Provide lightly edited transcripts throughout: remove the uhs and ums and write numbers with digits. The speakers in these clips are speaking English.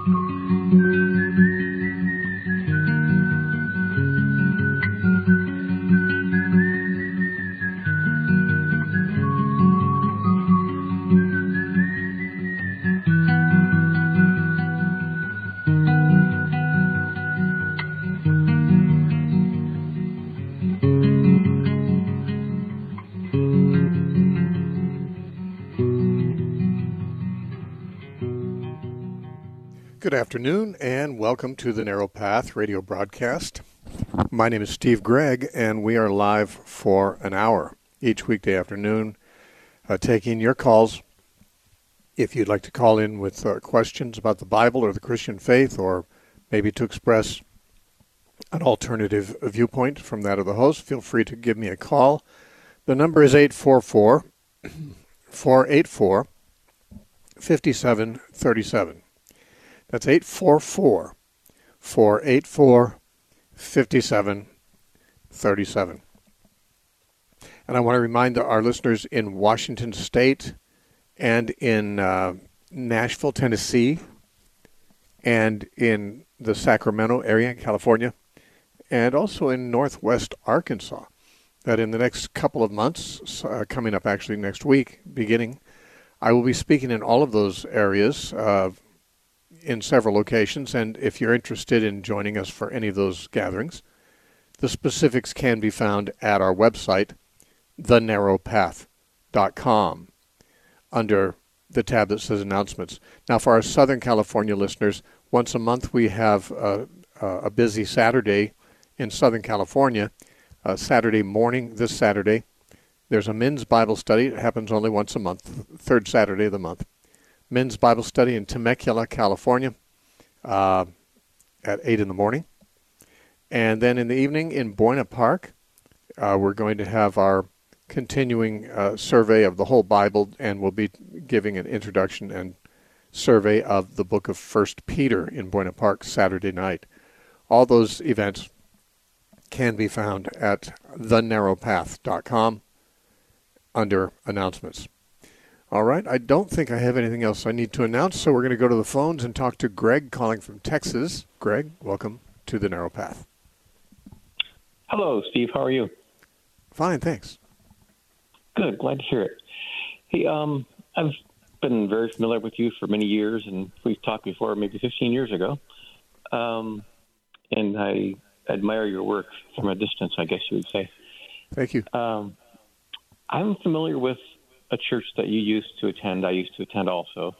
Good afternoon, and welcome to the Narrow Path radio broadcast. My name is Steve Gregg, and we are live for an hour each weekday afternoon, taking your calls. If you'd like to call in with questions about the Bible or the Christian faith, or maybe to express an alternative viewpoint from that of the host, feel free to give me a call. The number is 844-484-5737. That's 844-484-5737. And I want to remind our listeners in Washington State and in Nashville, Tennessee, and in the Sacramento area in California, and also in Northwest Arkansas, that in the next couple of months, coming up actually next week, beginning, I will be speaking in all of those areas in several locations, and if you're interested in joining us for any of those gatherings, the specifics can be found at our website, thenarrowpath.com, under the tab that says Announcements. Now, for our Southern California listeners, once a month we have a busy Saturday in Southern California. Saturday morning, this Saturday, there's a men's Bible study. It happens only once a month, third Saturday of the month. Men's Bible study in Temecula, California, at 8 in the morning. And then in the evening in Buena Park, we're going to have our continuing survey of the whole Bible, and we'll be giving an introduction and survey of the book of 1 Peter in Buena Park Saturday night. All those events can be found at thenarrowpath.com under Announcements. All right, I don't think I have anything else I need to announce, so we're going to go to the phones and talk to Greg calling from Texas. Greg, welcome to the Narrow Path. Hello, Steve. How are you? Fine, thanks. Good. Glad to hear it. Hey, I've been very familiar with you for many years, and we've talked before, maybe 15 years ago. And I admire your work from a distance, I guess you would say. Thank you. I'm familiar with a church that you used to attend. I used to attend also.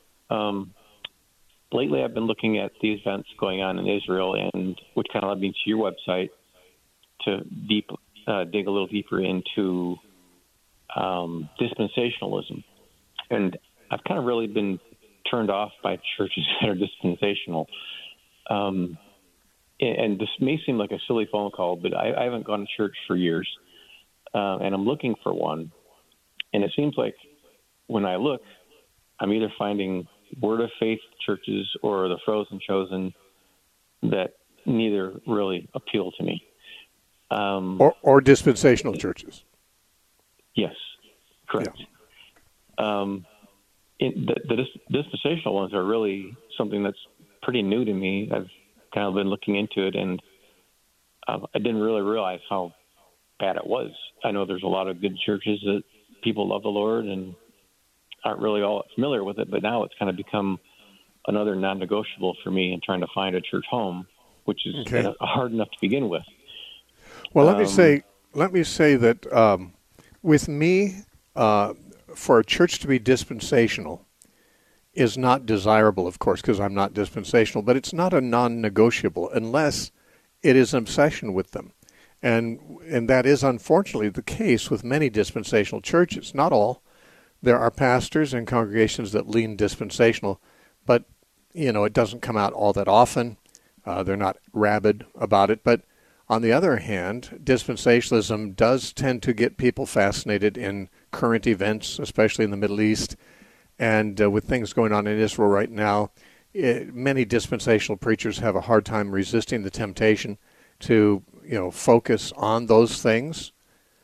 Lately, I've been looking at the events going on in Israel, and which kind of led me to your website to dig a little deeper into dispensationalism. And I've kind of really been turned off by churches that are dispensational. And this may seem like a silly phone call, but I haven't gone to church for years, and I'm looking for one. And it seems like when I look, I'm either finding Word of Faith churches or the Frozen Chosen that neither really appeal to me. Or dispensational churches. Yes, correct. Yeah. The dispensational ones are really something that's pretty new to me. I've kind of been looking into it, and I didn't really realize how bad it was. I know there's a lot of good churches that people love the Lord and aren't really all familiar with it, but now it's kind of become another non-negotiable for me in trying to find a church home, which is hard enough to begin with. Well, let me say that with me, for a church to be dispensational is not desirable, of course, because I'm not dispensational, but it's not a non-negotiable unless it is an obsession with them. And that is unfortunately the case with many dispensational churches. Not all. There are pastors and congregations that lean dispensational, but, it doesn't come out all that often. They're not rabid about it. But on the other hand, dispensationalism does tend to get people fascinated in current events, especially in the Middle East. And with things going on in Israel right now, many dispensational preachers have a hard time resisting the temptation to focus on those things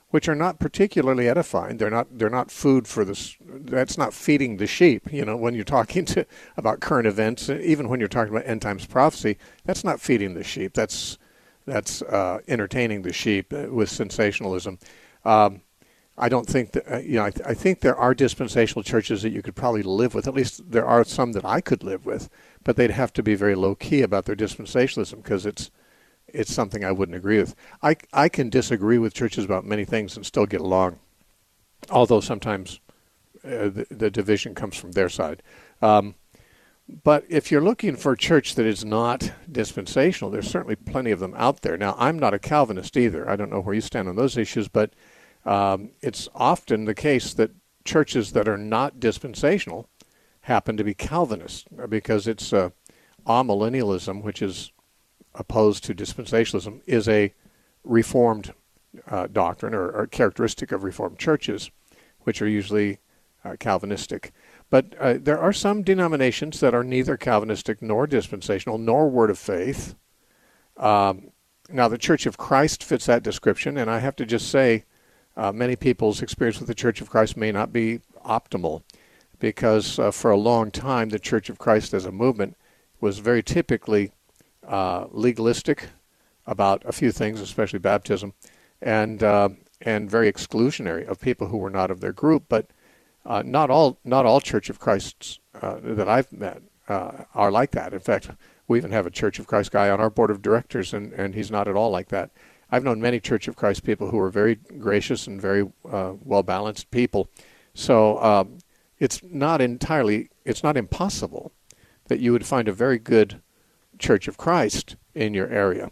which are not particularly edifying. They're not food for this. That's not feeding the sheep. When you're talking about current events, even when you're talking about end times prophecy, that's not feeding the sheep. That's entertaining the sheep with sensationalism. I don't think that, I think there are dispensational churches that you could probably live with. At least there are some that I could live with, but they'd have to be very low key about their dispensationalism because it's something I wouldn't agree with. I can disagree with churches about many things and still get along, although sometimes the division comes from their side. But if you're looking for a church that is not dispensational, there's certainly plenty of them out there. Now, I'm not a Calvinist either. I don't know where you stand on those issues, but it's often the case that churches that are not dispensational happen to be Calvinist because it's amillennialism, which is opposed to dispensationalism, is a Reformed doctrine or characteristic of Reformed churches, which are usually Calvinistic. But there are some denominations that are neither Calvinistic nor dispensational nor Word of Faith. Now, the Church of Christ fits that description, and I have to just say many people's experience with the Church of Christ may not be optimal because for a long time the Church of Christ as a movement was very typically legalistic about a few things, especially baptism, and very exclusionary of people who were not of their group. But not all Church of Christs that I've met are like that. In fact, we even have a Church of Christ guy on our board of directors, and he's not at all like that. I've known many Church of Christ people who are very gracious and very well-balanced people. So it's not impossible that you would find a very good Church of Christ in your area.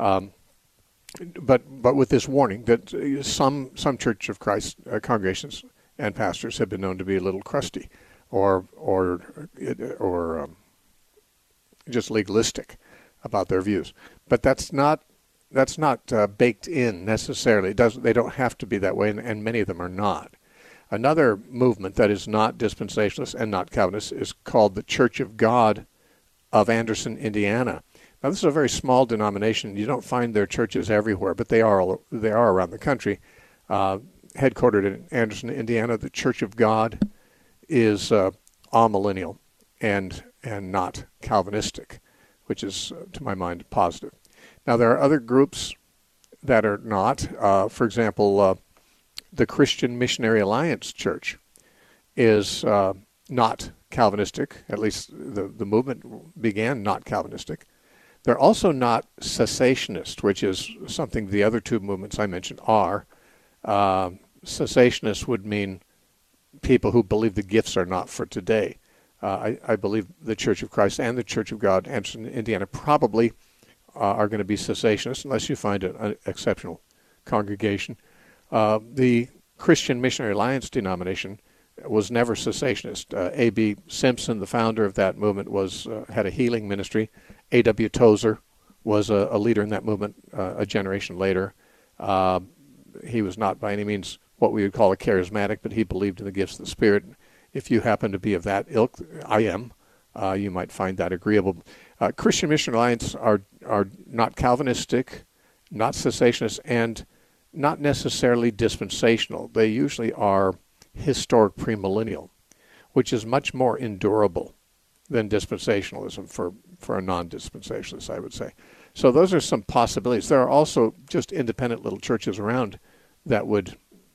But with this warning that some Church of Christ congregations and pastors have been known to be a little crusty or just legalistic about their views. But that's not baked in necessarily. They don't have to be that way, and many of them are not. Another movement that is not dispensationalist and not Calvinist is called the Church of God of Anderson, Indiana. Now, this is a very small denomination. You don't find their churches everywhere, but they are around the country. Headquartered in Anderson, Indiana, the Church of God is amillennial and not Calvinistic, which is, to my mind, positive. Now, there are other groups that are not. For example, the Christian Missionary Alliance Church is not Calvinistic. At least the movement began not Calvinistic. They're also not cessationist, which is something the other two movements I mentioned are. Cessationist would mean people who believe the gifts are not for today. I believe the Church of Christ and the Church of God, Anderson, Indiana, probably are going to be cessationist unless you find an exceptional congregation. The Christian Missionary Alliance denomination was never cessationist. A.B. Simpson, the founder of that movement, had a healing ministry. A.W. Tozer was a leader in that movement a generation later. He was not by any means what we would call a charismatic, but he believed in the gifts of the Spirit. If you happen to be of that ilk, I am, you might find that agreeable. Christian Mission Alliance are not Calvinistic, not cessationist, and not necessarily dispensational. They usually are historic premillennial, which is much more endurable than dispensationalism for a non-dispensationalist, I would say. So those are some possibilities. There are also just independent little churches around that would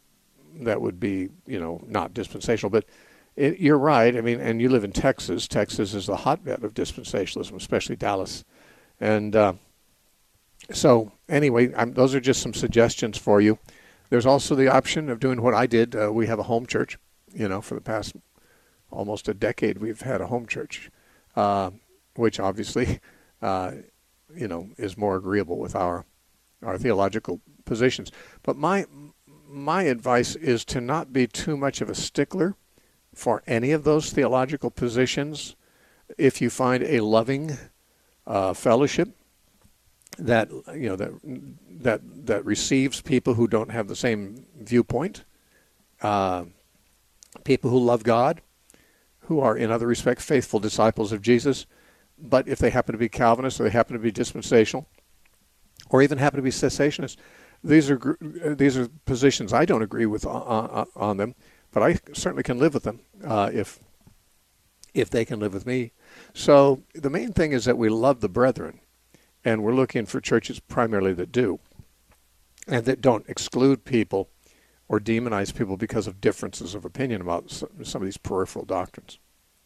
be, not dispensational. But you're right. I mean, and you live in Texas. Texas is the hotbed of dispensationalism, especially Dallas. And so anyway, those are just some suggestions for you. There's also the option of doing what I did. We have a home church. For the past almost a decade, we've had a home church, which obviously, is more agreeable with our theological positions. But my advice is to not be too much of a stickler for any of those theological positions. If you find a loving fellowship that receives people who don't have the same viewpoint, people who love God, who are in other respects faithful disciples of Jesus, but if they happen to be Calvinists or they happen to be dispensational, or even happen to be cessationists, these are positions I don't agree with on them, but I certainly can live with them if they can live with me. So the main thing is that we love the brethren, and we're looking for churches primarily that do, and that don't exclude people or demonize people because of differences of opinion about some of these peripheral doctrines.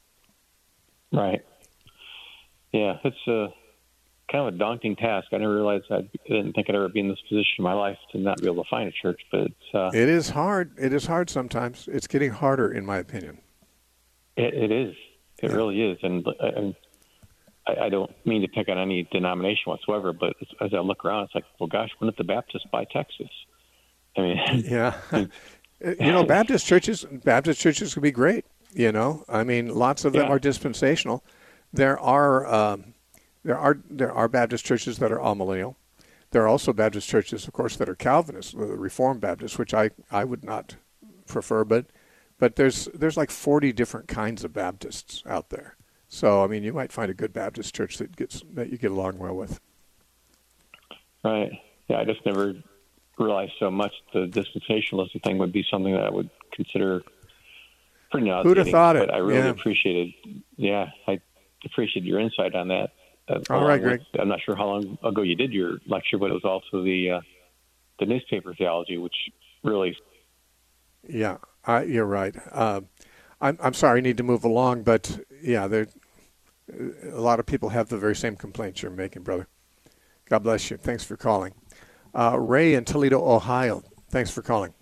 Right. Yeah, it's kind of a daunting task. I never realized I didn't think I'd ever be in this position in my life to not be able to find a church, but it's... It is hard. It is hard sometimes. It's getting harder, in my opinion. It is. It really is. And I don't mean to pick on any denomination whatsoever, but as I look around, it's like, well, gosh, when did the Baptists buy Texas? I mean... Yeah. Baptist churches can be great. I mean, lots of them are dispensational. There are Baptist churches that are amillennial. There are also Baptist churches, of course, that are Calvinist, Reformed Baptist, which I would not prefer. But there's like 40 different kinds of Baptists out there. So I mean, you might find a good Baptist church that you get along well with. Right. Yeah, I just never realized so much the dispensationalist thing would be something that I would consider pretty nauseating. Who'd have thought it? But I really appreciated. Yeah, I appreciate your insight on that. All right, Greg. I'm not sure how long ago you did your lecture, but it was also the newspaper theology, which really... Yeah, you're right. I'm sorry, I need to move along, but yeah, a lot of people have the very same complaints you're making, brother. God bless you. Thanks for calling. Ray in Toledo, Ohio. Thanks for calling.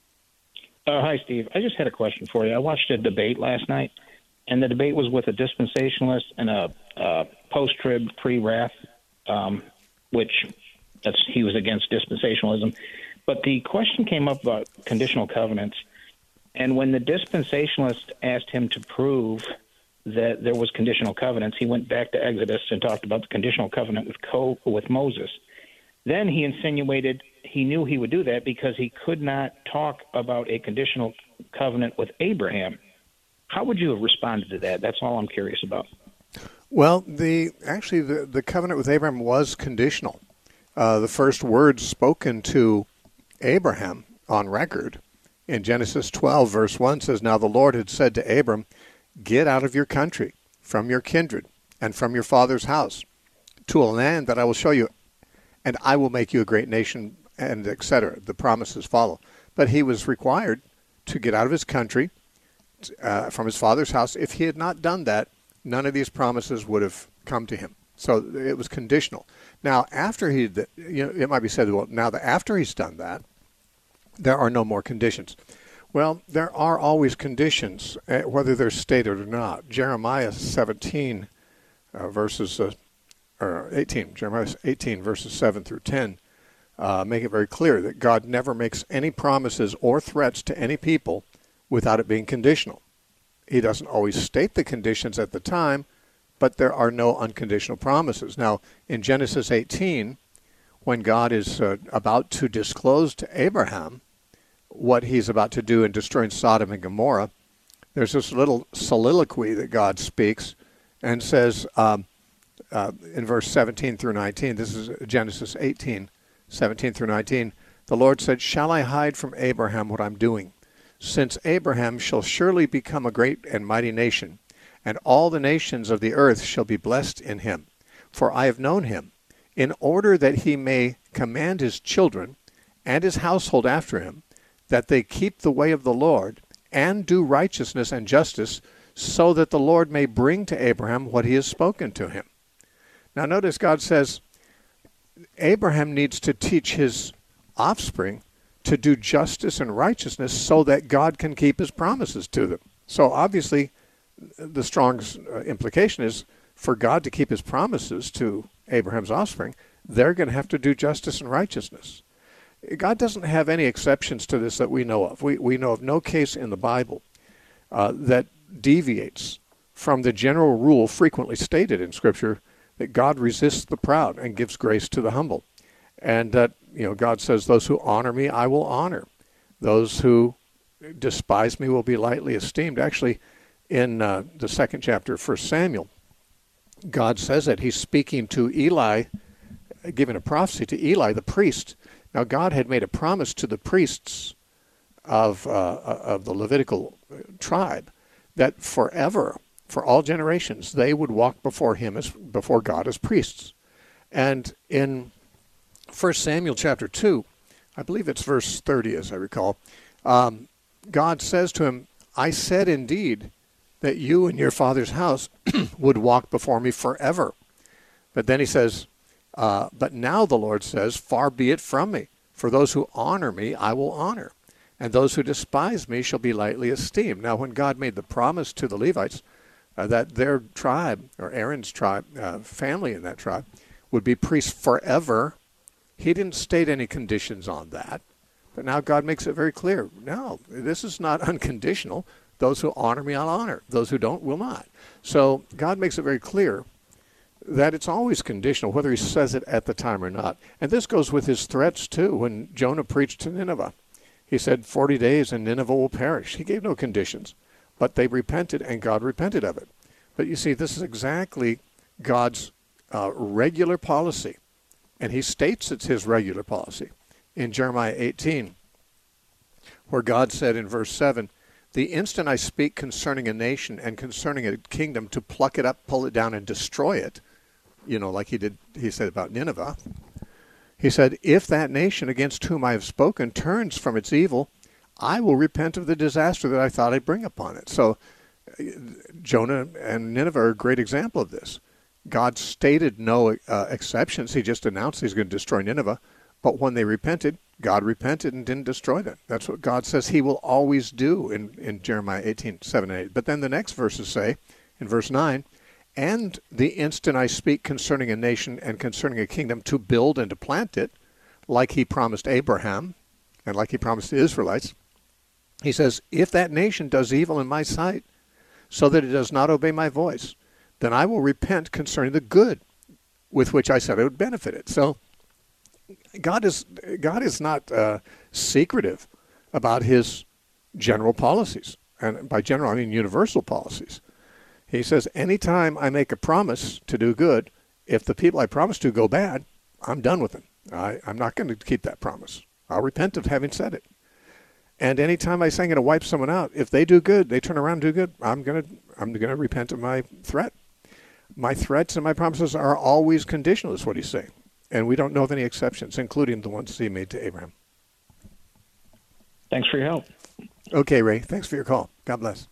Hi, Steve. I just had a question for you. I watched a debate last night, and the debate was with a dispensationalist and a post-trib, pre-wrath, which he was against dispensationalism. But the question came up about conditional covenants, and when the dispensationalist asked him to prove that there was conditional covenants, he went back to Exodus and talked about the conditional covenant with Moses. Then he insinuated he knew he would do that because he could not talk about a conditional covenant with Abraham. How would you have responded to that? That's all I'm curious about. Well, the covenant with Abraham was conditional. The first words spoken to Abraham on record in Genesis 12, verse 1 says, "Now the Lord had said to Abram, get out of your country, from your kindred, and from your father's house, to a land that I will show you, and I will make you a great nation," and etc. The promises follow. But he was required to get out of his country, from his father's house. If he had not done that, none of these promises would have come to him. So it was conditional. Now, after it might be said, well, now that after he's done that, there are no more conditions. Well, there are always conditions, whether they're stated or not. Jeremiah 17, verses 18. Jeremiah 18, verses 7 through 10, make it very clear that God never makes any promises or threats to any people without it being conditional. He doesn't always state the conditions at the time, but there are no unconditional promises. Now, in Genesis 18, when God is about to disclose to Abraham what he's about to do in destroying Sodom and Gomorrah, there's this little soliloquy that God speaks and says in verse 17 through 19, this is Genesis 18, 17 through 19, the Lord said, "Shall I hide from Abraham what I'm doing? Since Abraham shall surely become a great and mighty nation, and all the nations of the earth shall be blessed in him. For I have known him, in order that he may command his children and his household after him, that they keep the way of the Lord, and do righteousness and justice, so that the Lord may bring to Abraham what he has spoken to him." Now notice God says Abraham needs to teach his offspring to do justice and righteousness so that God can keep his promises to them. So obviously the strong implication is for God to keep his promises to Abraham's offspring, they're going to have to do justice and righteousness. God doesn't have any exceptions to this that we know of. We know of no case in the Bible that deviates from the general rule frequently stated in Scripture that God resists the proud and gives grace to the humble. And that, God says, those who honor me, I will honor. Those who despise me will be lightly esteemed. Actually, in the second chapter of 1 Samuel, God says that he's speaking to Eli, giving a prophecy to Eli, the priest, Now, God had made a promise to the priests of the Levitical tribe that forever, for all generations, they would walk before before God as priests. And in 1 Samuel chapter 2, I believe it's verse 30, as I recall, God says to him, I said indeed that you and your father's house would walk before me forever. But then he says, but now the Lord says, far be it from me. For those who honor me, I will honor. And those who despise me shall be lightly esteemed. Now, when God made the promise to the Levites that their tribe, or Aaron's tribe, family in that tribe, would be priests forever, he didn't state any conditions on that. But now God makes it very clear. No, this is not unconditional. Those who honor me, I'll honor. Those who don't, will not. So God makes it very clear that it's always conditional, whether he says it at the time or not. And this goes with his threats, too. When Jonah preached to Nineveh, he said, 40 days and Nineveh will perish. He gave no conditions, but they repented, and God repented of it. But you see, this is exactly God's regular policy, and he states it's his regular policy in Jeremiah 18, where God said in verse 7, the instant I speak concerning a nation and concerning a kingdom to pluck it up, pull it down, and destroy it, like he said about Nineveh, he said, if that nation against whom I have spoken turns from its evil, I will repent of the disaster that I thought I'd bring upon it. So Jonah and Nineveh are a great example of this. God stated no exceptions. He just announced he's going to destroy Nineveh. But when they repented, God repented and didn't destroy them. That's what God says he will always do in Jeremiah 18, 7 and 8. But then the next verses say, in verse 9, and the instant I speak concerning a nation and concerning a kingdom to build and to plant it, like he promised Abraham and like he promised the Israelites, he says, if that nation does evil in my sight, so that it does not obey my voice, then I will repent concerning the good with which I said I would benefit it. So God is not secretive about his general policies. And by general, I mean universal policies. He says, anytime I make a promise to do good, if the people I promise to go bad, I'm done with them. I'm not going to keep that promise. I'll repent of having said it. And anytime I say I'm going to wipe someone out, if they do good, they turn around and do good, I'm going to repent of my threat. My threats and my promises are always conditional, is what he's saying. And we don't know of any exceptions, including the ones he made to Abraham. Thanks for your help. Okay, Ray. Thanks for your call. God bless.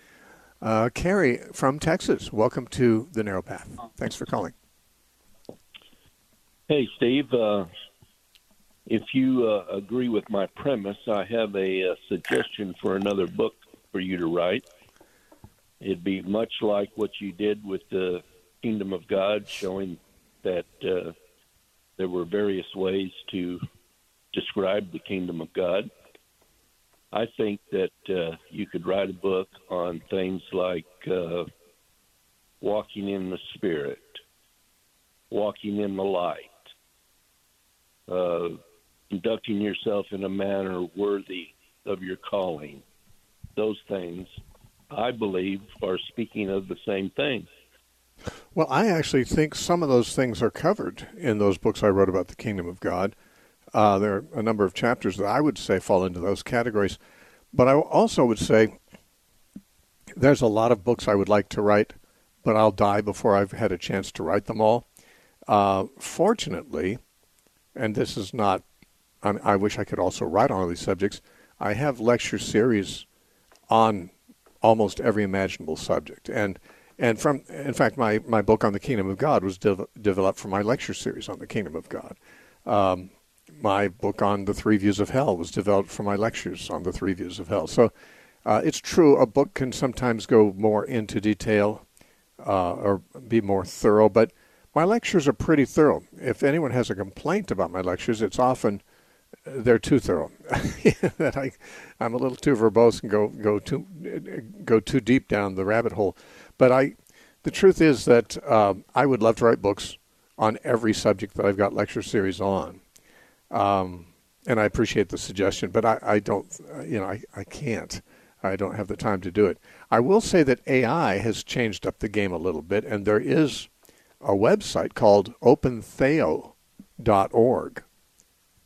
Carrie from Texas, welcome to The Narrow Path. Thanks for calling. Hey, Steve. If you agree with my premise, I have a suggestion for another book for you to write. It'd be much like what you did with the Kingdom of God, showing that there were various ways to describe the Kingdom of God. I think that you could write a book on things like walking in the Spirit, walking in the light, conducting yourself in a manner worthy of your calling. Those things, I believe, are speaking of the same thing. Well, I actually think some of those things are covered in those books I wrote about the Kingdom of God. There are a number of chapters that I would say fall into those categories. But I also would say there's a lot of books I would like to write, but I'll die before I've had a chance to write them all. Fortunately, and this is not, I wish I could also write on all these subjects, I have lecture series on almost every imaginable subject. In fact, my book on the Kingdom of God was developed from my lecture series on the Kingdom of God. My book on the Three Views of Hell was developed from my lectures on the Three Views of Hell. So it's true, a book can sometimes go more into detail or be more thorough, but my lectures are pretty thorough. If anyone has a complaint about my lectures, it's often they're too thorough. That I'm a little too verbose and go too deep down the rabbit hole. But the truth is that I would love to write books on every subject that I've got lecture series on. And I appreciate the suggestion, but I don't, I can't. I don't have the time to do it. I will say that AI has changed up the game a little bit, and there is a website called opentheo.org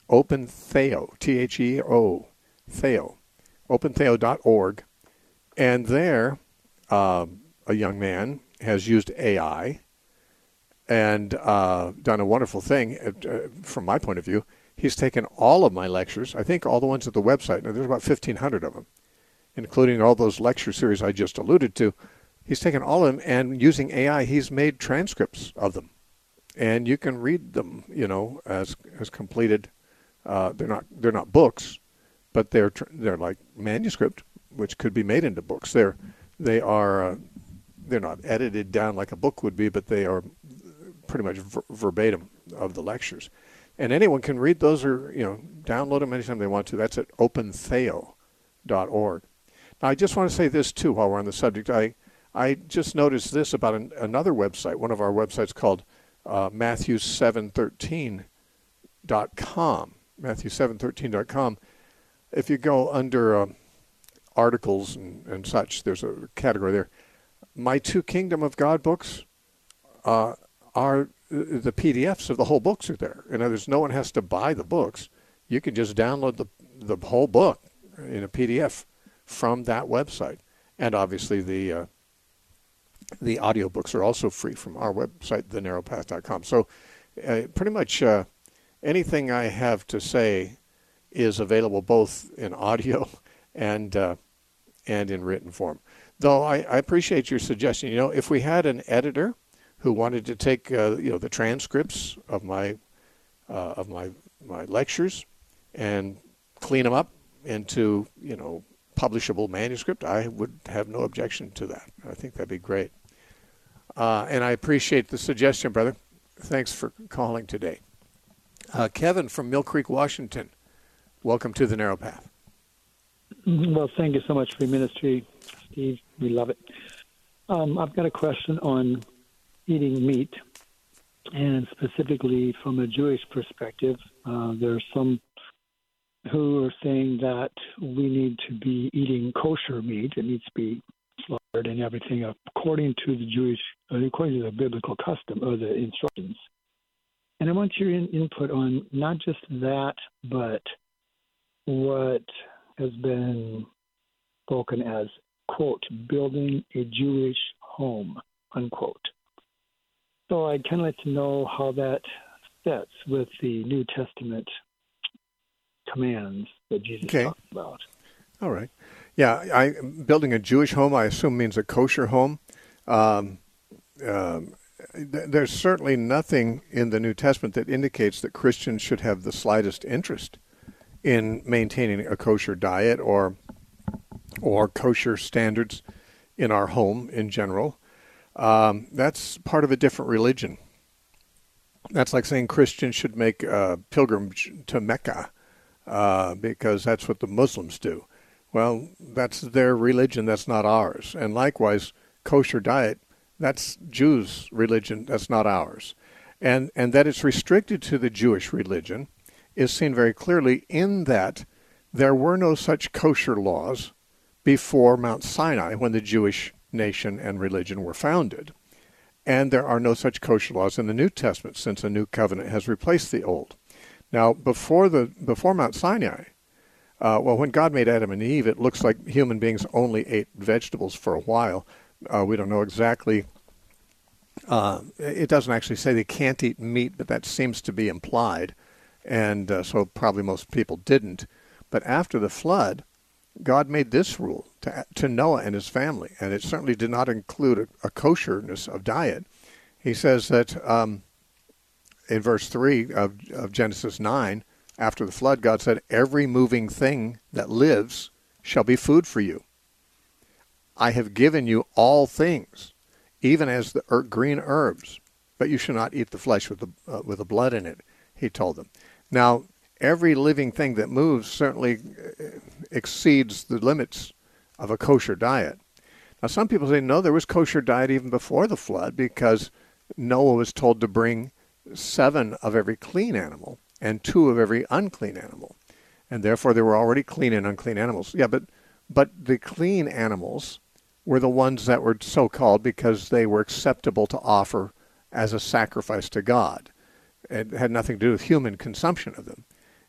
OpenTheo, Theo, Theo, opentheo.org. And there, a young man has used AI and done a wonderful thing. From my point of view, he's taken all of my lectures, I think all the ones at the website, now there's about 1,500 of them, including all those lecture series I just alluded to. He's taken all of them, and using AI, he's made transcripts of them. And you can read them, as completed. They're not books, but they're like manuscript, which could be made into books. They're not edited down like a book would be, but they are pretty much verbatim of the lectures. And anyone can read those or download them anytime they want to. That's at opentheo.org. Now, I just want to say this too while we're on the subject. I just noticed this about another website, one of our websites called Matthew713.com. Matthew713.com. If you go under articles and such, there's a category there. My two Kingdom of God books are the PDFs of the whole books are there. In other words, no one has to buy the books. You can just download the whole book in a PDF from that website. And obviously the audiobooks are also free from our website, thenarrowpath.com. So pretty much anything I have to say is available both in audio and in written form. Though I appreciate your suggestion. If we had an editor who wanted to take the transcripts of my lectures and clean them up into publishable manuscript, I would have no objection to that. I think that'd be great. And I appreciate the suggestion, brother. Thanks for calling today. Kevin from Mill Creek, Washington. Welcome to the Narrow Path. Well, thank you so much for your ministry, Steve. We love it. I've got a question on eating meat, and specifically from a Jewish perspective. There's some who are saying that we need to be eating kosher meat. It needs to be slaughtered and everything according to the biblical custom or the instructions. And I want your input on not just that, but what has been spoken as, quote, building a Jewish home, unquote. So I'd kind of like to know how that fits with the New Testament commands that Jesus talked about. All right. Yeah, building a Jewish home, I assume, means a kosher home. There's certainly nothing in the New Testament that indicates that Christians should have the slightest interest in maintaining a kosher diet or kosher standards in our home in general. That's part of a different religion. That's like saying Christians should make a pilgrimage to Mecca because that's what the Muslims do. Well, that's their religion, that's not ours. And likewise, kosher diet, that's Jews' religion, that's not ours. And that it's restricted to the Jewish religion is seen very clearly in that there were no such kosher laws before Mount Sinai when the Jewish nation and religion were founded. And there are no such kosher laws in the New Testament since a new covenant has replaced the old. Now, before Mount Sinai, when God made Adam and Eve, it looks like human beings only ate vegetables for a while. We don't know exactly. It doesn't actually say they can't eat meat, but that seems to be implied. And so probably most people didn't. But after the flood, God made this rule to Noah and his family, and it certainly did not include a kosherness of diet. He says that in verse 3 of Genesis 9, after the flood, God said, "Every moving thing that lives shall be food for you. I have given you all things, even as the green herbs, but you shall not eat the flesh with the blood in it," he told them. Now, every living thing that moves certainly exceeds the limits of a kosher diet. Now, some people say, no, there was kosher diet even before the flood because Noah was told to bring 7 of every clean animal and 2 of every unclean animal. And therefore, there were already clean and unclean animals. Yeah, but the clean animals were the ones that were so-called because they were acceptable to offer as a sacrifice to God. It had nothing to do with human consumption of them.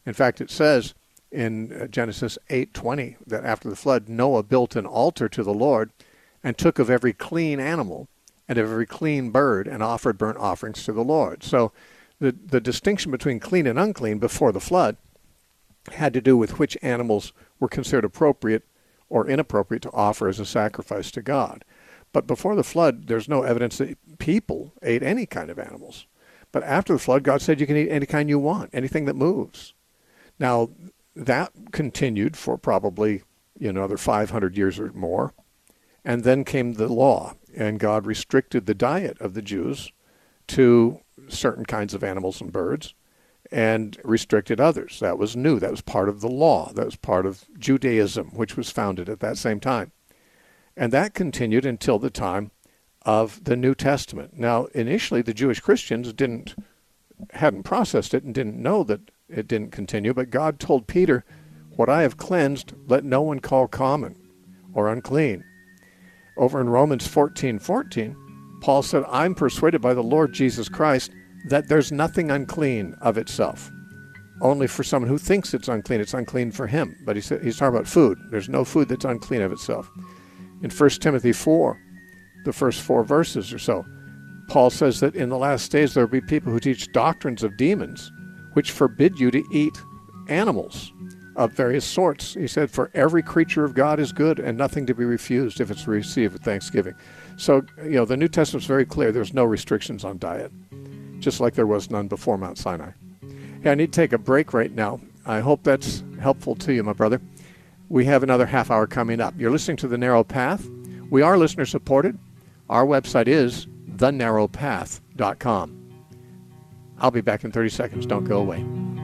In fact, it says in Genesis 8:20 that after the flood, Noah built an altar to the Lord and took of every clean animal and of every clean bird and offered burnt offerings to the Lord. So the distinction between clean and unclean before the flood had to do with which animals were considered appropriate or inappropriate to offer as a sacrifice to God. But before the flood, there's no evidence that people ate any kind of animals. But after the flood, God said you can eat any kind you want, anything that moves. Now, that continued for probably another 500 years or more. And then came the law, and God restricted the diet of the Jews to certain kinds of animals and birds and restricted others. That was new. That was part of the law. That was part of Judaism, which was founded at that same time. And that continued until the time of the New Testament. Now, initially, the Jewish Christians hadn't processed it and didn't know that it didn't continue, but God told Peter, "What I have cleansed, let no one call common or unclean." Over in Romans 14:14, Paul said, "I'm persuaded by the Lord Jesus Christ that there's nothing unclean of itself. Only for someone who thinks it's unclean for him." But he's talking about food. There's no food that's unclean of itself. In 1 Timothy 4, the first 4 verses or so, Paul says that in the last days there will be people who teach doctrines of demons, which forbid you to eat animals of various sorts. He said, "For every creature of God is good and nothing to be refused if it's received with thanksgiving." So, the New Testament's very clear. There's no restrictions on diet, just like there was none before Mount Sinai. Hey, I need to take a break right now. I hope that's helpful to you, my brother. We have another half hour coming up. You're listening to The Narrow Path. We are listener supported. Our website is thenarrowpath.com. I'll be back in 30 seconds. Don't go away.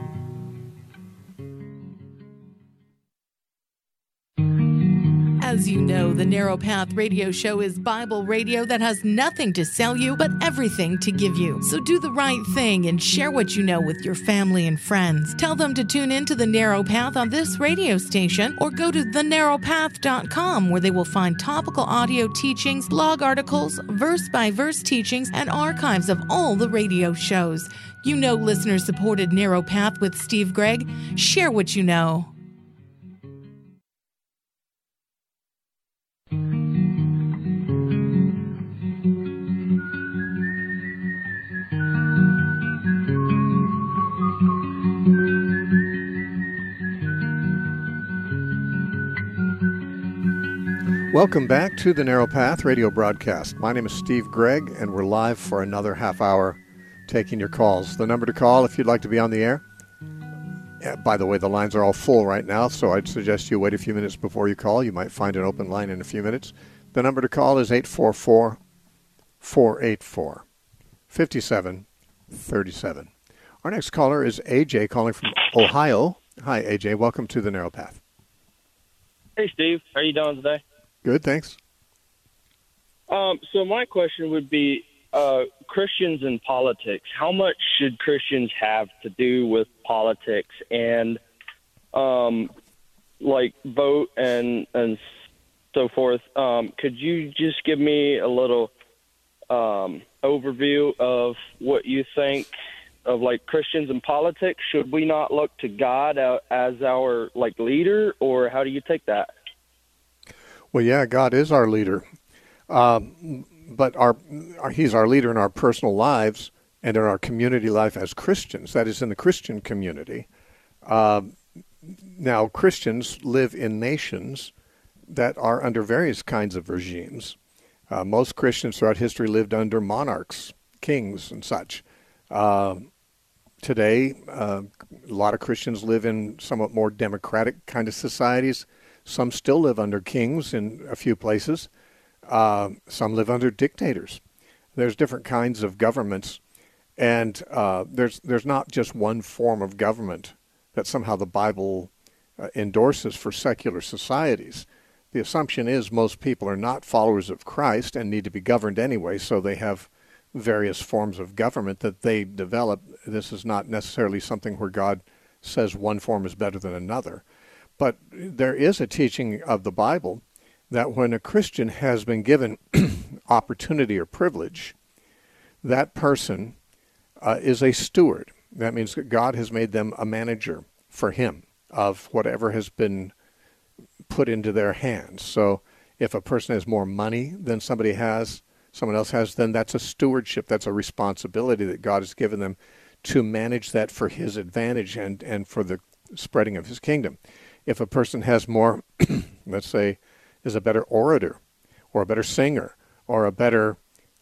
As you know, the Narrow Path radio show is Bible radio that has nothing to sell you, but everything to give you. So do the right thing and share what you know with your family and friends. Tell them to tune into the Narrow Path on this radio station, or go to thenarrowpath.com, where they will find topical audio teachings, blog articles, verse-by-verse teachings, and archives of all the radio shows. You know, listener-supported Narrow Path with Steve Gregg. Share what you know. Welcome back to the Narrow Path radio broadcast. My name is Steve Gregg, and we're live for another half hour taking your calls. The number to call if you'd like to be on the air. By the way, the lines are all full right now, so I'd suggest you wait a few minutes before you call. You might find an open line in a few minutes. The number to call is 844-484-5737. Our next caller is AJ calling from Ohio. Hi, AJ. Welcome to the Narrow Path. Hey, Steve. How are you doing today? Good, thanks. So my question would be, Christians in politics. How much should Christians have to do with politics and, vote and so forth? Could you just give me a little overview of what you think of, Christians in politics? Should we not look to God as our, leader, or how do you take that? Well, yeah, God is our leader. But He's our leader in our personal lives and in our community life as Christians. That is, in the Christian community. Now, Christians live in nations that are under various kinds of regimes. Most Christians throughout history lived under monarchs, kings, and such. Today, a lot of Christians live in somewhat more democratic kind of societies. Some still live under kings in a few places. Some live under dictators. There's different kinds of governments, and there's not just one form of government that somehow the Bible endorses for secular societies. The assumption is most people are not followers of Christ and need to be governed anyway, so they have various forms of government that they develop. This is not necessarily something where God says one form is better than another. But there is a teaching of the Bible that when a Christian has been given opportunity or privilege, that person is a steward. That means that God has made them a manager for him of whatever has been put into their hands. So if a person has more money than someone else has, then that's a stewardship. That's a responsibility that God has given them to manage that for his advantage and for the spreading of his kingdom. If a person has more, let's say, is a better orator or a better singer or a better,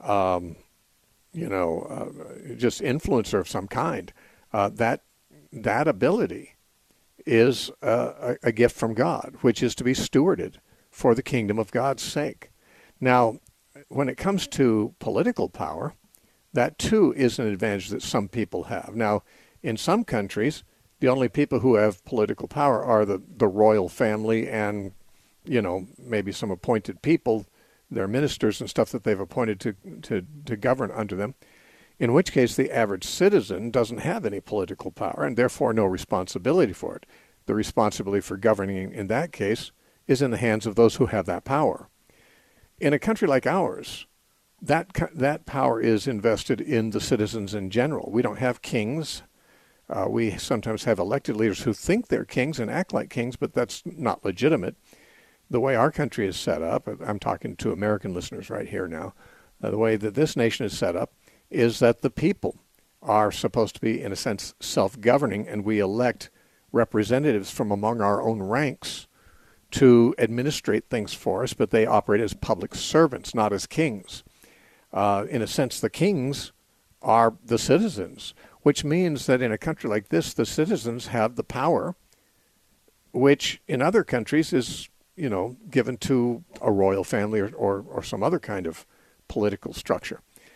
just influencer of some kind, that ability is a gift from God, which is to be stewarded for the kingdom of God's sake. Now, when it comes to political power, that too is an advantage that some people have. Now, in some countries, the only people who have political power are the royal family and, maybe some appointed people, their ministers and stuff that they've appointed to govern under them, in which case the average citizen doesn't have any political power and therefore no responsibility for it. The responsibility for governing in that case is in the hands of those who have that power. In a country like ours, that power is invested in the citizens in general. We don't have kings. We sometimes have elected leaders who think they're kings and act like kings, but that's not legitimate. The way our country is set up, I'm talking to American listeners right here now, the way that this nation is set up is that the people are supposed to be, in a sense, self-governing, and we elect representatives from among our own ranks to administrate things for us, but they operate as public servants, not as kings. In a sense, the kings are the citizens, which means that in a country like this, the citizens have the power, which in other countries is, given to a royal family or some other kind of political structure.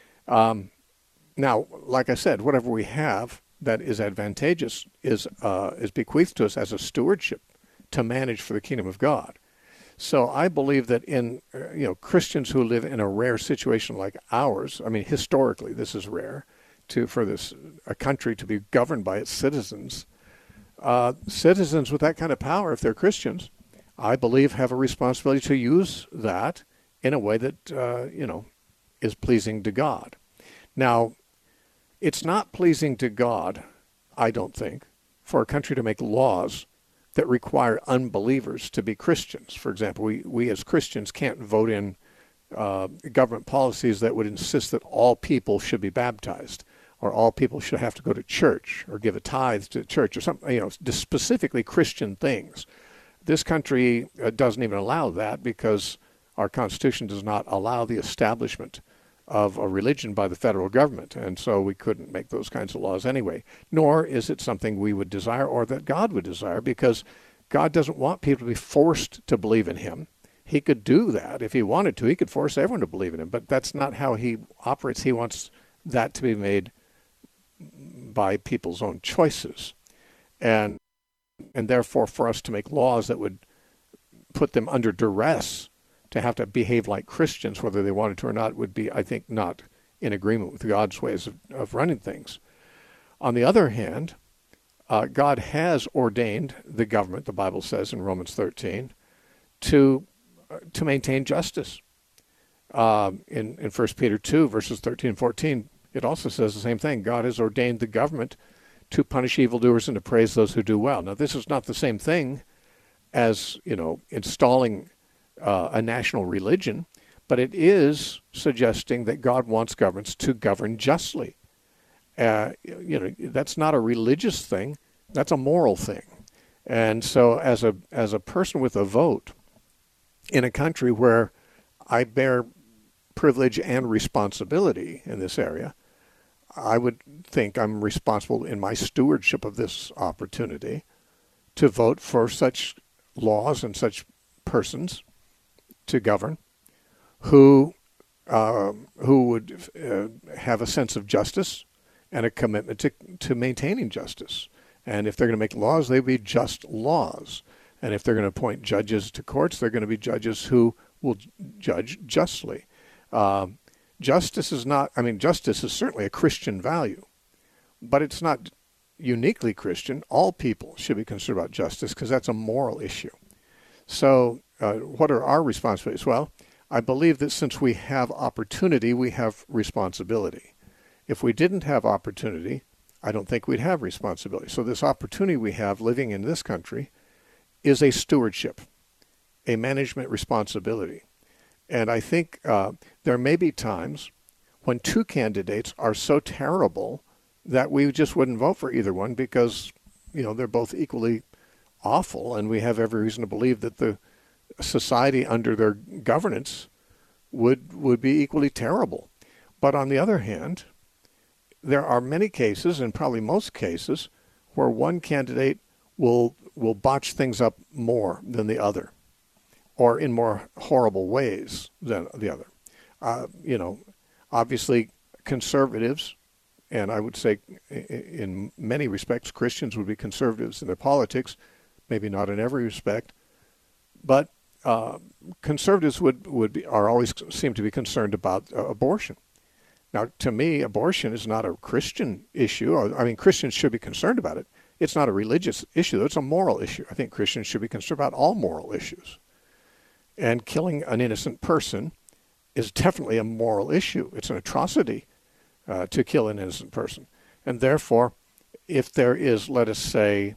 Now, like I said, whatever we have that is advantageous is bequeathed to us as a stewardship to manage for the kingdom of God. So I believe that in Christians who live in a rare situation like ours, I mean historically this is rare, for a country to be governed by its citizens. Citizens with that kind of power, if they're Christians, I believe have a responsibility to use that in a way that is pleasing to God. Now, it's not pleasing to God, I don't think, for a country to make laws that require unbelievers to be Christians. For example, we as Christians can't vote in government policies that would insist that all people should be baptized, or all people should have to go to church, or give a tithe to church, or something, specifically Christian things. This country doesn't even allow that because our Constitution does not allow the establishment of a religion by the federal government, and so we couldn't make those kinds of laws anyway. Nor is it something we would desire or that God would desire, because God doesn't want people to be forced to believe in him. He could do that if he wanted to. He could force everyone to believe in him, but that's not how he operates. He wants that to be made by people's own choices. And therefore, for us to make laws that would put them under duress to have to behave like Christians, whether they wanted to or not, would be, I think, not in agreement with God's ways of running things. On the other hand, God has ordained the government, the Bible says in Romans 13, to maintain justice. In 1 Peter 2, verses 13 and 14, it also says the same thing. God has ordained the government to punish evildoers and to praise those who do well. Now, this is not the same thing as, installing a national religion, but it is suggesting that God wants governments to govern justly. That's not a religious thing; that's a moral thing. And so, as a person with a vote in a country where I bear privilege and responsibility in this area, I would think I'm responsible in my stewardship of this opportunity to vote for such laws and such persons to govern who would have a sense of justice and a commitment to maintaining justice. And if they're going to make laws, they would be just laws. And if they're going to appoint judges to courts, they're going to be judges who will judge justly. Justice is certainly a Christian value, but it's not uniquely Christian. All people should be concerned about justice because that's a moral issue. So what are our responsibilities? Well, I believe that since we have opportunity, we have responsibility. If we didn't have opportunity, I don't think we'd have responsibility. So this opportunity we have living in this country is a stewardship, a management responsibility. And I think there may be times when two candidates are so terrible that we just wouldn't vote for either one because, they're both equally awful, and we have every reason to believe that the society under their governance would be equally terrible. But on the other hand, there are many cases, and probably most cases, where one candidate will botch things up more than the other, or in more horrible ways than the other. Obviously conservatives, and I would say in many respects Christians would be conservatives in their politics, maybe not in every respect, but conservatives are always seem to be concerned about abortion. Now, to me, abortion is not a Christian issue. I mean, Christians should be concerned about it. It's not a religious issue. It's a moral issue. I think Christians should be concerned about all moral issues. And killing an innocent person is definitely a moral issue. It's an atrocity to kill an innocent person. And therefore, if there is, let's say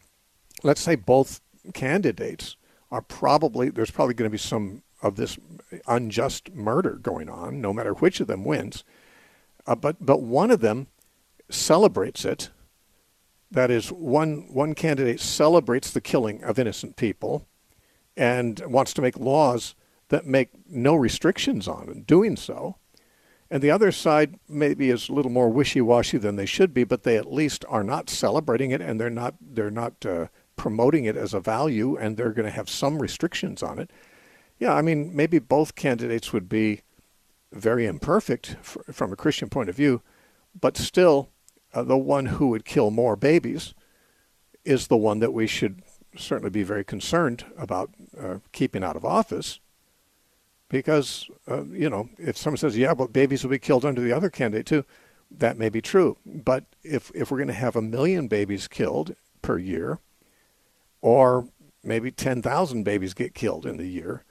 both candidates there's probably going to be some of this unjust murder going on, no matter which of them wins. But one of them celebrates it. That is, one candidate celebrates the killing of innocent people and wants to make laws that make no restrictions on it, doing so. And the other side maybe is a little more wishy-washy than they should be, but they at least are not celebrating it, and they're not promoting it as a value, and they're going to have some restrictions on it. Yeah, I mean, maybe both candidates would be very imperfect from a Christian point of view, but still the one who would kill more babies is the one that we should certainly be very concerned about keeping out of office. Because, if someone says, yeah, but babies will be killed under the other candidate too, that may be true. But if we're going to have 1 million babies killed per year, or maybe 10,000 babies get killed in the year,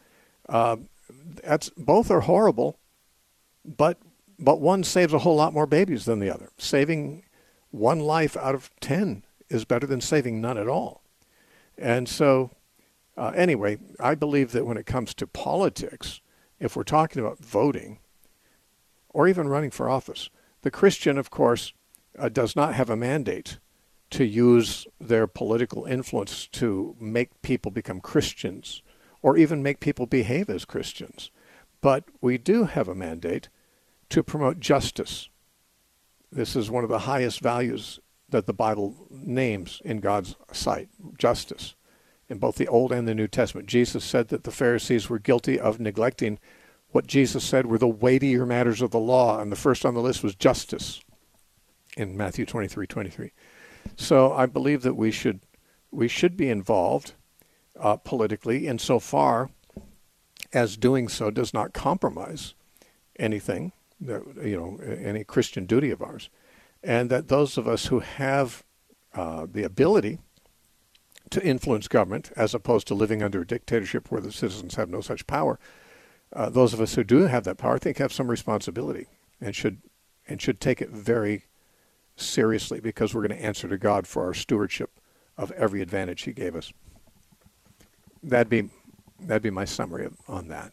both are horrible, but one saves a whole lot more babies than the other. Saving one life out of 10 is better than saving none at all. And so, anyway, I believe that when it comes to politics, if we're talking about voting or even running for office, the Christian, of course, does not have a mandate to use their political influence to make people become Christians or even make people behave as Christians. But we do have a mandate to promote justice. This is one of the highest values that the Bible names in God's sight, justice. In both the Old and the New Testament, Jesus said that the Pharisees were guilty of neglecting what Jesus said were the weightier matters of the law, and the first on the list was justice in Matthew 23:23. So I believe that we should be involved politically insofar as doing so does not compromise anything, any Christian duty of ours, and that those of us who have the ability to influence government, as opposed to living under a dictatorship where the citizens have no such power, those of us who do have that power, I think, have some responsibility and should take it very seriously, because we're going to answer to God for our stewardship of every advantage He gave us. That'd be my summary on that.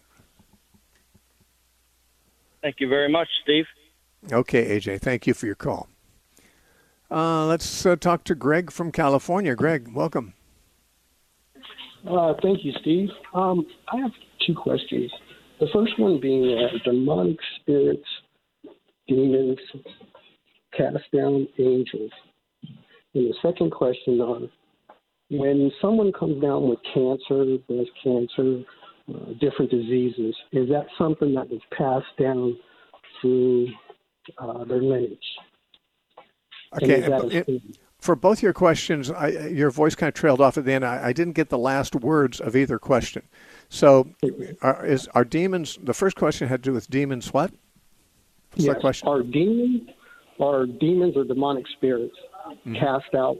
Thank you very much, Steve. Okay, AJ, thank you for your call. Let's talk to Greg from California. Greg, welcome. Thank you, Steve. I have two questions. The first one being demonic spirits, demons, cast down angels. And the second question on when someone comes down with cancer, breast cancer, different diseases, is that something that is passed down through their lineage? Okay. For both your questions, your voice kind of trailed off at the end. I didn't get the last words of either question. So are demons, the first question had to do with demons what? What's that question? Are demons or demonic spirits cast out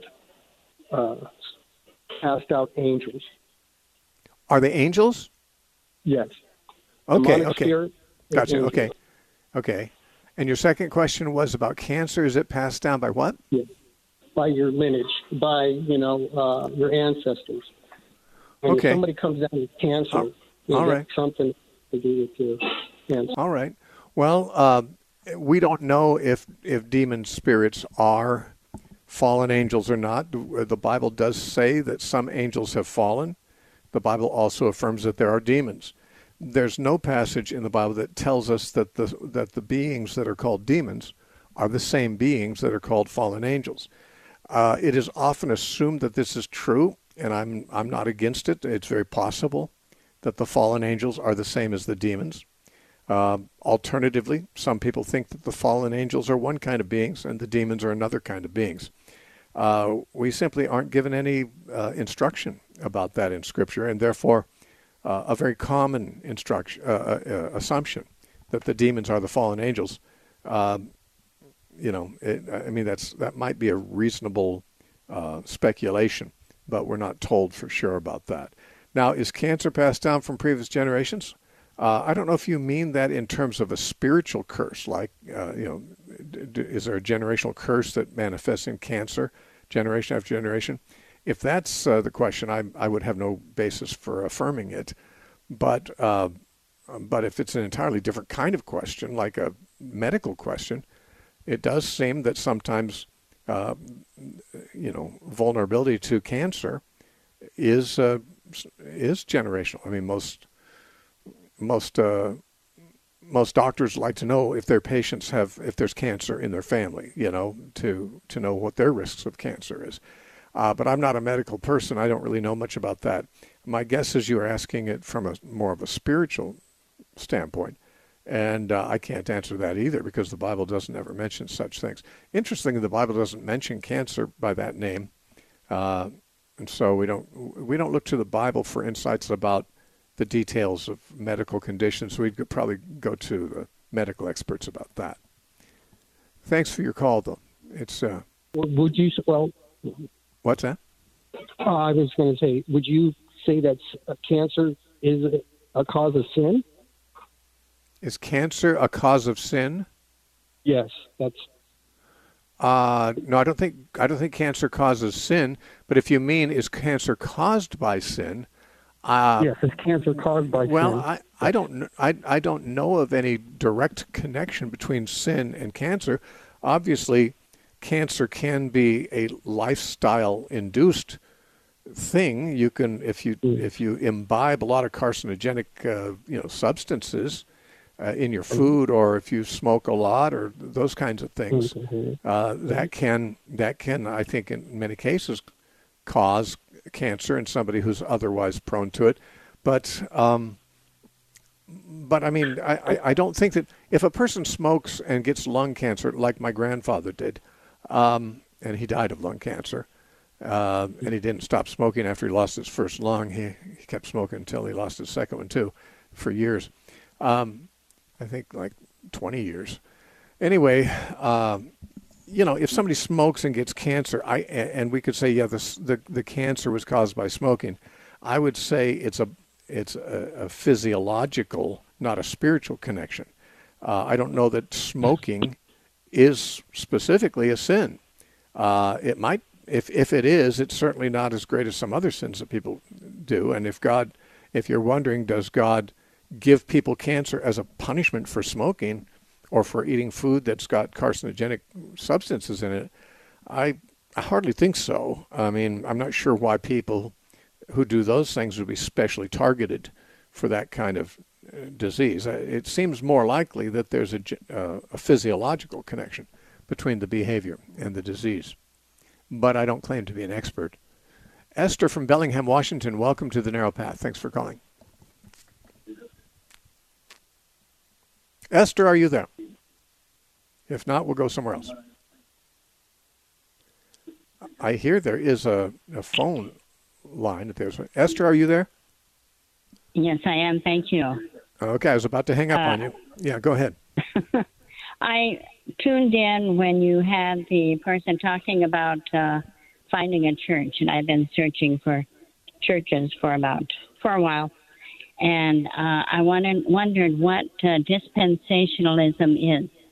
angels? Are they angels? Yes. Okay, Demonic spirit, gotcha, angels. okay. And your second question was about cancer. Is it passed down by what? Yeah. By your lineage, by, your ancestors. And Okay. if somebody comes down with cancer, that's something to do with your cancer. All right. Well, we don't know if demon spirits are fallen angels or not. The Bible does say that some angels have fallen. The Bible also affirms that there are demons. There's no passage in the Bible that tells us that the beings that are called demons are the same beings that are called fallen angels. It is often assumed that this is true, and I'm not against it. It's very possible that the fallen angels are the same as the demons. Alternatively, some people think that the fallen angels are one kind of beings and the demons are another kind of beings. We simply aren't given any instruction about that in Scripture, and therefore a very common assumption that the demons are the fallen angels. That might be a reasonable speculation, but we're not told for sure about that. Now, is cancer passed down from previous generations? I don't know if you mean that in terms of a spiritual curse, like, is there a generational curse that manifests in cancer generation after generation? If that's the question, I would have no basis for affirming it. But if it's an entirely different kind of question, like a medical question, it does seem that sometimes, vulnerability to cancer is generational. I mean, most doctors like to know if their patients if there's cancer in their family, to know what their risks of cancer is. But I'm not a medical person. I don't really know much about that. My guess is you are asking it from more of a spiritual standpoint. And I can't answer that either because the Bible doesn't ever mention such things. Interestingly, the Bible doesn't mention cancer by that name. And so we don't look to the Bible for insights about the details of medical conditions. We could probably go to the medical experts about that. Thanks for your call, though. It's would you? Well, what's that? I was going to say, would you say that cancer is a cause of sin? Is cancer a cause of sin? Yes, that's. No, I don't think cancer causes sin. But if you mean is cancer caused by sin? Yes, is cancer caused by sin? Well, I don't know of any direct connection between sin and cancer. Obviously, cancer can be a lifestyle-induced thing. You can, if you imbibe a lot of carcinogenic, substances in your food, or if you smoke a lot, or those kinds of things, that can, I think, in many cases, cause cancer in somebody who's otherwise prone to it. But I mean, I don't think that if a person smokes and gets lung cancer, like my grandfather did, and he died of lung cancer, and he didn't stop smoking after he lost his first lung. He kept smoking until he lost his second one too, for years. I think like 20 years. Anyway, if somebody smokes and gets cancer, and we could say, the cancer was caused by smoking, I would say it's a physiological, not a spiritual connection. I don't know that smoking is specifically a sin. It might, if it is, it's certainly not as great as some other sins that people do. And if you're wondering, does God give people cancer as a punishment for smoking or for eating food that's got carcinogenic substances in it, I hardly think so. I mean, I'm not sure why people who do those things would be specially targeted for that kind of disease. It seems more likely that there's a physiological connection between the behavior and the disease. But I don't claim to be an expert. Esther from Bellingham, Washington, welcome to The Narrow Path. Thanks for calling. Esther, are you there? If not, we'll go somewhere else. I hear there is a phone line. Esther, are you there? Yes, I am. Thank you. Okay, I was about to hang up on you. Yeah, go ahead. I tuned in when you had the person talking about finding a church, and I've been searching for churches for a while. And I wondered what dispensationalism is.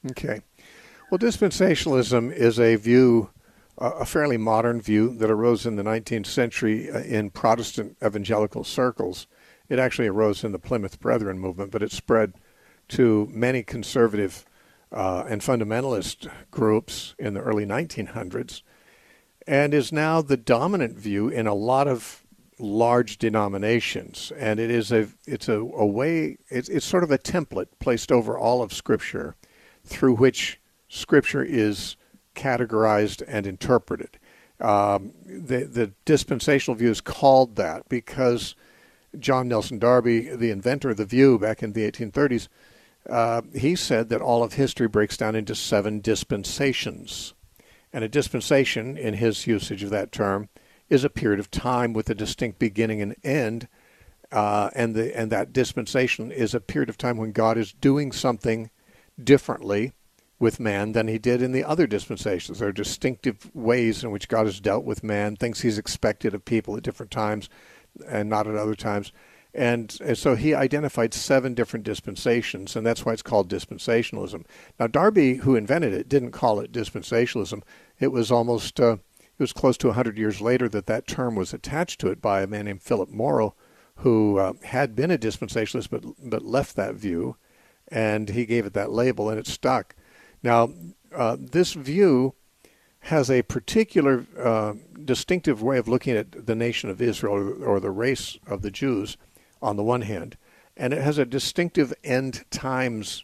Okay. Well, dispensationalism is a view, a fairly modern view that arose in the 19th century in Protestant evangelical circles. It actually arose in the Plymouth Brethren movement, but it spread to many conservative and fundamentalist groups in the early 1900s, and is now the dominant view in a lot of large denominations. And it's sort of a template placed over all of Scripture through which Scripture is categorized and interpreted. The dispensational view is called that because John Nelson Darby, the inventor of the view back in the 1830s, he said that all of history breaks down into 7 dispensations. And a dispensation, in his usage of that term, is a period of time with a distinct beginning and end. And that dispensation is a period of time when God is doing something differently with man than he did in the other dispensations. There are distinctive ways in which God has dealt with man, things he's expected of people at different times and not at other times. And so he identified 7 different dispensations, and that's why it's called dispensationalism. Now, Darby, who invented it, didn't call it dispensationalism. It was almost, it was close to 100 years later that term was attached to it by a man named Philip Morrow, who had been a dispensationalist but left that view, and he gave it that label, and it stuck. Now, this view has a particular distinctive way of looking at the nation of Israel or the race of the Jews on the one hand, and it has a distinctive end times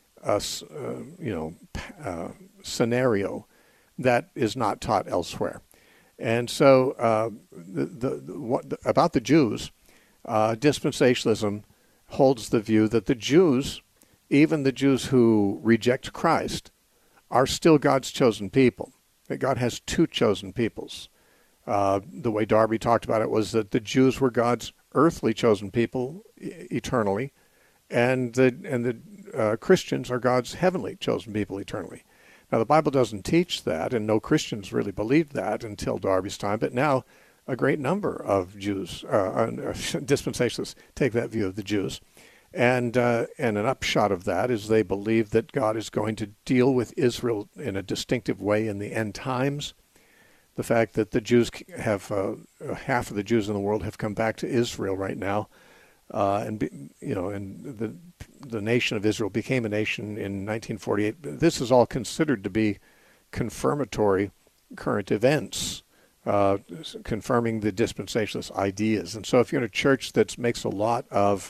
scenario that is not taught elsewhere. And so about the Jews, dispensationalism holds the view that the Jews, even the Jews who reject Christ, are still God's chosen people. That God has 2 chosen peoples. The way Darby talked about it was that the Jews were God's earthly chosen people eternally, and the Christians are God's heavenly chosen people eternally. Now, the Bible doesn't teach that, and no Christians really believed that until Darby's time, but now a great number of Jews, dispensationalists, take that view of the Jews. And an upshot of that is they believe that God is going to deal with Israel in a distinctive way in the end times. The fact that the Jews have half of the Jews in the world have come back to Israel right now, and the nation of Israel became a nation in 1948. This is all considered to be confirmatory current events, confirming the dispensationalist ideas. And so, if you're in a church that makes a lot of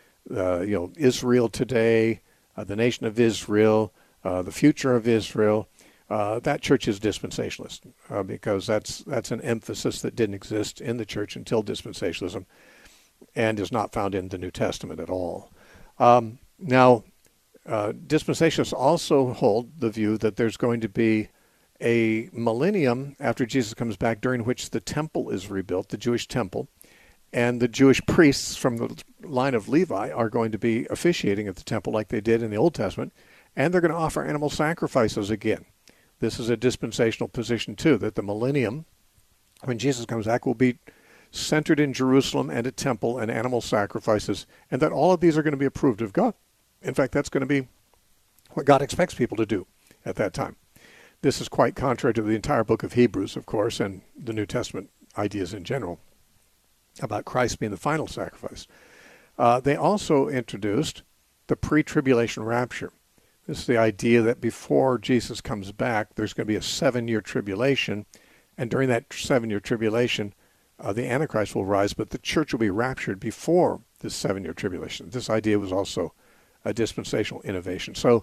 Israel today, the nation of Israel, the future of Israel, that church is dispensationalist because that's an emphasis that didn't exist in the church until dispensationalism and is not found in the New Testament at all. Now, dispensationalists also hold the view that there's going to be a millennium after Jesus comes back during which the temple is rebuilt, the Jewish temple, and the Jewish priests from the line of Levi are going to be officiating at the temple like they did in the Old Testament, and they're going to offer animal sacrifices again. This is a dispensational position, too, that the millennium, when Jesus comes back, will be centered in Jerusalem and a temple and animal sacrifices, and that all of these are going to be approved of God. In fact, that's going to be what God expects people to do at that time. This is quite contrary to the entire book of Hebrews, of course, and the New Testament ideas in general about Christ being the final sacrifice. They also introduced the pre-tribulation rapture. This is the idea that before Jesus comes back, there's going to be a 7-year tribulation, and during that 7-year tribulation, the Antichrist will rise, but the church will be raptured before this 7-year tribulation. This idea was also a dispensational innovation. So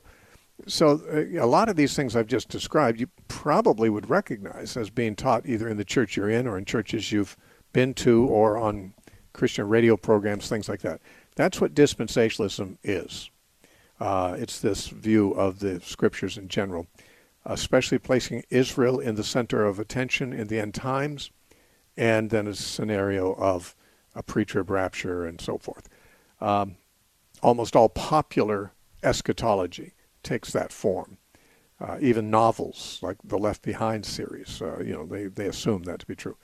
a lot of these things I've just described, you probably would recognize as being taught either in the church you're in or in churches you've been to or on Christian radio programs, things like that. That's what dispensationalism is. It's this view of the Scriptures in general, especially placing Israel in the center of attention in the end times, and then a scenario of a pre-trib rapture and so forth. Almost all popular eschatology takes that form. Even novels like the Left Behind series, they assume that to be true.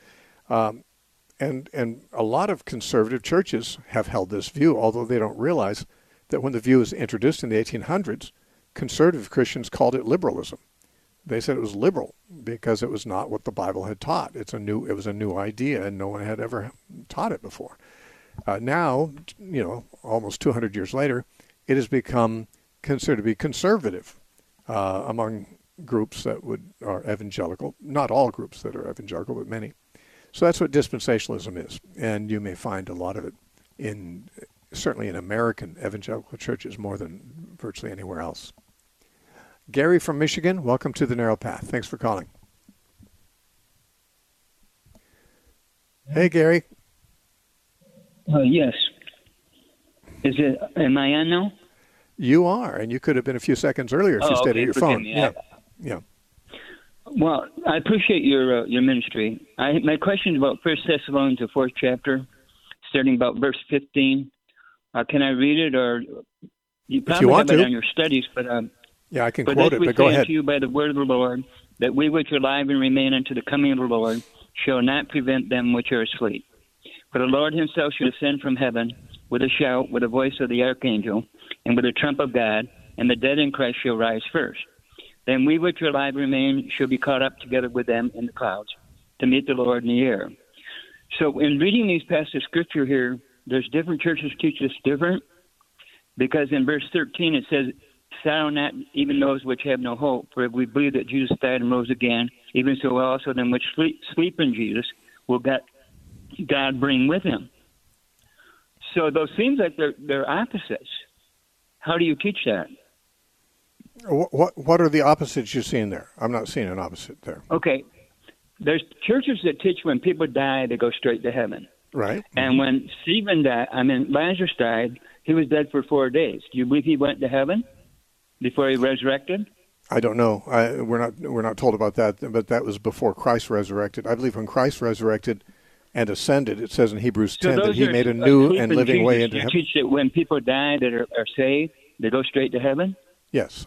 And a lot of conservative churches have held this view, although they don't realize that when the view was introduced in the 1800s, conservative Christians called it liberalism. They said it was liberal because it was not what the Bible had taught. It was a new idea, and no one had ever taught it before. Now, almost 200 years later, it has become considered to be conservative among groups that are evangelical. Not all groups that are evangelical, but many. So that's what dispensationalism is, and you may find a lot of it certainly in American evangelical churches more than virtually anywhere else. Gary from Michigan, welcome to The Narrow Path. Thanks for calling. Hey, Gary. Yes. Am I on now? You are, and you could have been a few seconds earlier if you stayed at your phone. Yeah. Well, I appreciate your ministry. My question is about 1 Thessalonians, the 4th chapter, starting about verse 15. Can I read it, or you probably have it on your studies? But yeah, I can quote it, but go ahead. To you by the word of the Lord, that we which are alive and remain unto the coming of the Lord shall not prevent them which are asleep. For the Lord himself shall ascend from heaven with a shout, with the voice of the archangel, and with the trump of God, and the dead in Christ shall rise first. Then we which are alive and remain shall be caught up together with them in the clouds to meet the Lord in the air. So in reading these passages of Scripture here, there's different churches teach this different, because in verse 13 it says, sorrow not even those which have no hope, for if we believe that Jesus died and rose again, even so also them which sleep in Jesus will God bring with him. So those seems like they're opposites. How do you teach that? What are the opposites you're seeing there? I'm not seeing an opposite there. Okay. There's churches that teach when people die, they go straight to heaven. Right. And when Lazarus died, he was dead for 4 days. Do you believe he went to heaven before he resurrected? I don't know. We're not told about that, but that was before Christ resurrected. I believe when Christ resurrected and ascended, it says in Hebrews 10 that he made a new and living way into heaven. You teach that when people die that are saved, they go straight to heaven? Yes.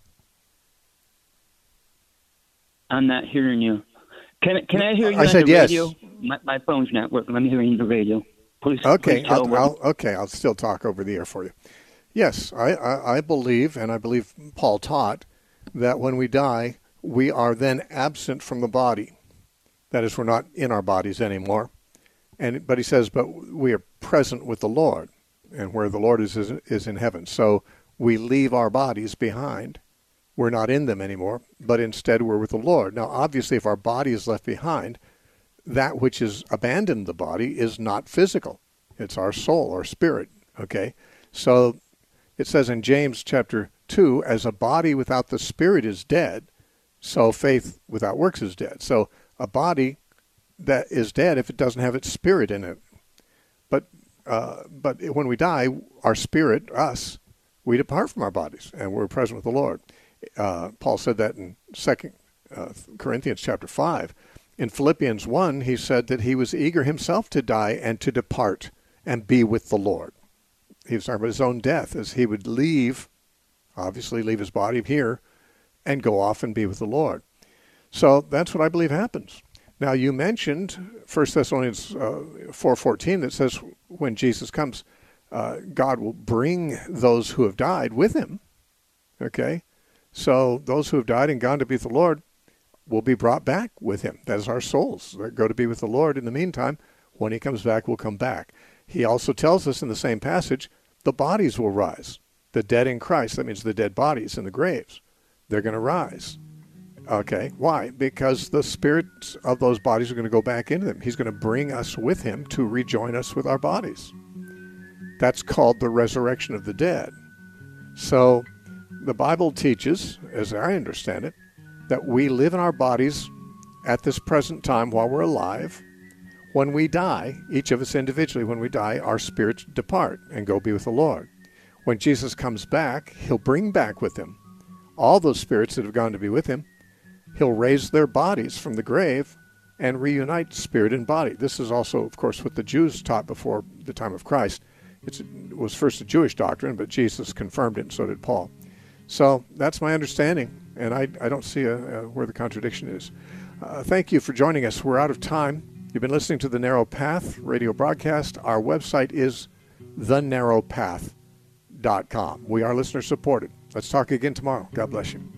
I'm not hearing you. Can I hear you on the radio? Yes. My phone's not working. Let me hear you on the radio. Please. Okay. Please I'll still talk over the air for you. Yes, I believe, and I believe Paul taught, that when we die, we are then absent from the body. That is, we're not in our bodies anymore. But he says, but we are present with the Lord, and where the Lord is in heaven. So we leave our bodies behind. We're not in them anymore, but instead we're with the Lord. Now, obviously, if our body is left behind, that which has abandoned the body is not physical. It's our soul, our spirit, okay? So it says in James chapter 2, as a body without the spirit is dead, so faith without works is dead. So a body that is dead if it doesn't have its spirit in it. But when we die, our spirit, us, we depart from our bodies and we're present with the Lord. Paul said that in 2 Corinthians chapter 5. In Philippians 1, he said that he was eager himself to die and to depart and be with the Lord. He was talking about his own death, as he would leave his body here and go off and be with the Lord. So that's what I believe happens. Now, you mentioned 1 Thessalonians 4:14 that says when Jesus comes, God will bring those who have died with him. Okay? So those who have died and gone to be with the Lord will be brought back with him. That is our souls that go to be with the Lord. In the meantime, when he comes back, we'll come back. He also tells us in the same passage, the bodies will rise. The dead in Christ, that means the dead bodies in the graves, they're going to rise. Okay, why? Because the spirits of those bodies are going to go back into them. He's going to bring us with him to rejoin us with our bodies. That's called the resurrection of the dead. So the Bible teaches, as I understand it, that we live in our bodies at this present time while we're alive. When we die, each of us individually, when we die, our spirits depart and go be with the Lord. When Jesus comes back, he'll bring back with him all those spirits that have gone to be with him. He'll raise their bodies from the grave and reunite spirit and body. This is also, of course, what the Jews taught before the time of Christ. It was first a Jewish doctrine, but Jesus confirmed it, and so did Paul. So that's my understanding, and I don't see where the contradiction is. Thank you for joining us. We're out of time. You've been listening to The Narrow Path radio broadcast. Our website is thenarrowpath.com. We are listener supported. Let's talk again tomorrow. God bless you.